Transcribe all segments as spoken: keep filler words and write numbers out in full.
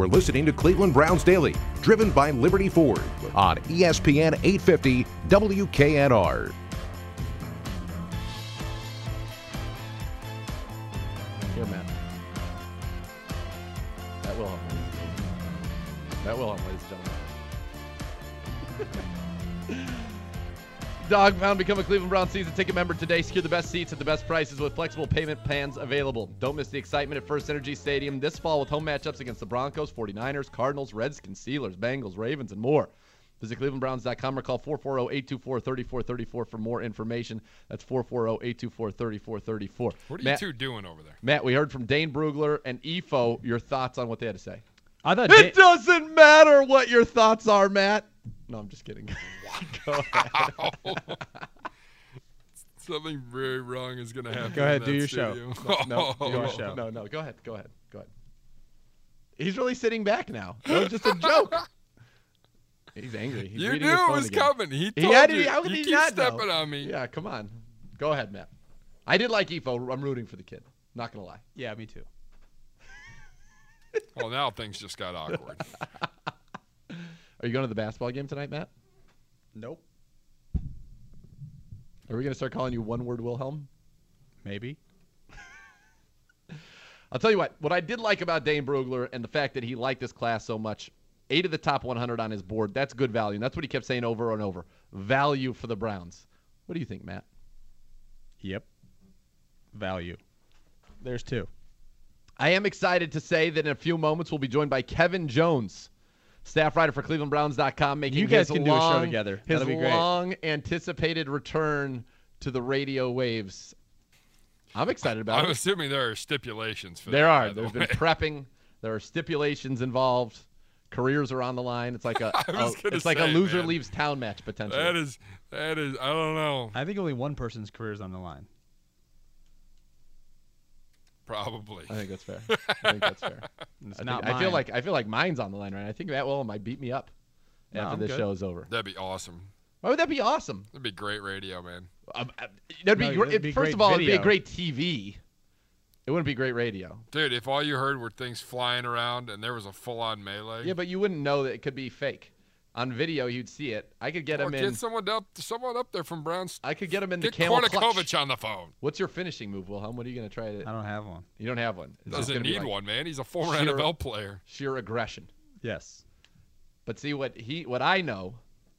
You're listening to Cleveland Browns Daily, driven by Liberty Ford on E S P N eight fifty W K N R. Here, Matt. That will help, That will help, ladies and gentlemen. Dog Pound, become a Cleveland Browns season ticket member today. Secure the best seats at the best prices with flexible payment plans available. Don't miss the excitement at First Energy Stadium this fall with home matchups against the Broncos, forty-niners, Cardinals, Redskins, Steelers, Bengals, Ravens, and more. Visit cleveland browns dot com or call four four zero, eight two four, three four three four for more information. That's four four zero, eight two four, three four three four. What are Matt, you two doing over there? Matt, we heard from Dane Brugler and E F O your thoughts on what they had to say. I thought It Da- doesn't matter what your thoughts are, Matt. No, I'm just kidding. Go ahead. Something very wrong is going to happen. Go ahead, in do that your show. studio. No, Do go your ahead. show. no, no. Go ahead. Go ahead. Go ahead. He's really sitting back now. That was just a joke. He's angry. He's You reading knew his it phone was again. coming. He He told had to you. be- how could you he keep not know? stepping on me. Yeah, come on. Go ahead, Matt. I did like E F O. I'm rooting for the kid. Not gonna lie. Yeah, me too. Well, now things just got awkward. Are you going to the basketball game tonight, Matt? Nope. Are we gonna start calling you One Word Wilhelm? Maybe. I'll tell you what. What I did like about Dane Brugler and the fact that he liked this class so much, eight of the top one hundred on his board, that's good value. And that's what he kept saying over and over. Value for the Browns. What do you think, Matt? Yep. Value. There's two. I am excited to say that in a few moments we'll be joined by Kevin Jones, staff writer for cleveland browns dot com, making You guys his can do a show long, together. His That'll be great. long-anticipated return to the radio waves. I'm excited about I'm it. assuming there are stipulations for There that. are. by the There's been way. prepping. There are stipulations involved. Careers are on the line. It's like a, I was a- gonna it's like a say, loser man. leaves town match potentially. That is, that is, I don't know. I think only one person's career is on the line. Probably. I think that's fair. I think that's fair. It's I, not think, I feel mine. like I feel like mine's on the line right now. I think Matt Will might beat me up No, after I'm this good. show is over. That'd be awesome. Why would that be awesome? That'd be great radio, man. Um, uh, that'd be, No, gr- that'd be first great of all, it'd be a video. great T V. It wouldn't be great radio. Dude, if all you heard were things flying around and there was a full-on melee. Yeah, but you wouldn't know that it could be fake. On video, you'd see it. I could get or him get in. someone up, someone up there from Browns. I could get him in the Get camel clutch. Kornikovich on the phone. What's your finishing move, Wilhelm? What are you going to try to? I don't have one. You don't have one. It's just Doesn't gonna be need like one, man. He's a former sheer- N F L player. Sheer aggression. Yes. But see what he, what I know,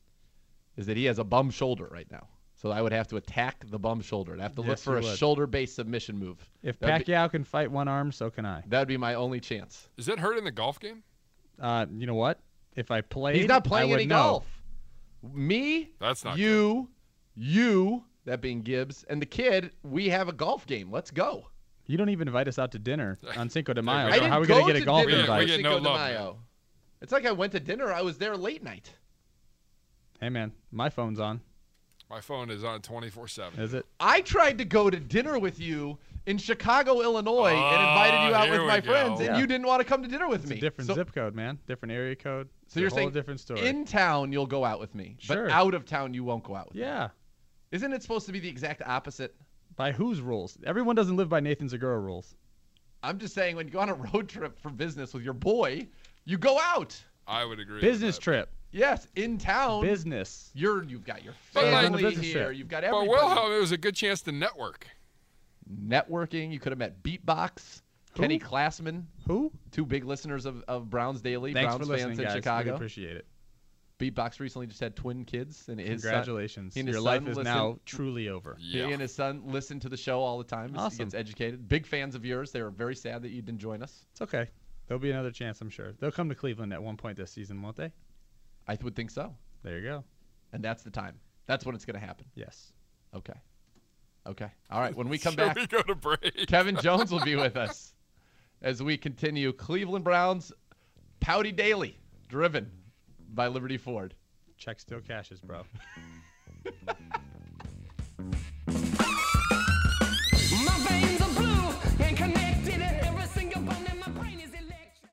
is that he has a bum shoulder right now. So I would have to attack the bum shoulder. I'd have to look Yes, for a you would. shoulder-based submission move. If That'd be- Pacquiao can fight one arm, so can I. That'd be my only chance. Is it hurt in the golf game? Uh, you know what? If I played, He's not I playing would any know. golf. Me, That's not you, you, that being Gibbs, and the kid, we have a golf game. Let's go. You don't even invite us out to dinner on Cinco de Mayo. I so didn't how are we go gonna get to a golf dinner We invite? get- for we get no Cinco de love, Mayo. It's like I went to dinner. I was there late night. Hey man, my phone's on. My phone is on twenty-four seven. Is it? I tried to go to dinner with you in Chicago, Illinois, and Oh, invited you out here with my we go. friends, and Yeah. you didn't want to come to dinner with It's me. a different so, zip code, man. Different area code. So It's a you're whole saying different story. in town you'll go out with me, Sure. but out of town you won't go out with me. yeah. Isn't it supposed to be the exact opposite? By whose rules? Everyone doesn't live by Nathan Zagura rules. I'm just saying when you go on a road trip for business with your boy, you go out. I would agree. Business with that. trip. Yes, in town. Business. You're you've got your But like- family Business here. trip. You've got But everybody. Wilhelm, it was a good chance to network. Networking. You could have met Beatbox, Kenny Classman, Who? two big listeners of, of Browns Daily, Thanks Browns for listening, fans in guys. Chicago. Really appreciate it. Beatbox recently just had twin kids, and his son, Congratulations. he and his Your son life is listen- now truly over. he Yeah. and his son listen to the show all the time as he Awesome. gets educated. Big fans of yours. They were very sad that you didn't join us. It's okay. There'll be another chance, I'm sure. They'll come to Cleveland at one point this season, won't they? I would think so. There you go. And that's the time. That's when it's going to happen. Yes. Okay. Okay. All right. When we come Should back, we go to break? Kevin Jones will be with us as we continue Cleveland Browns Pouty Daily, driven by Liberty Ford. Check still cashes, bro.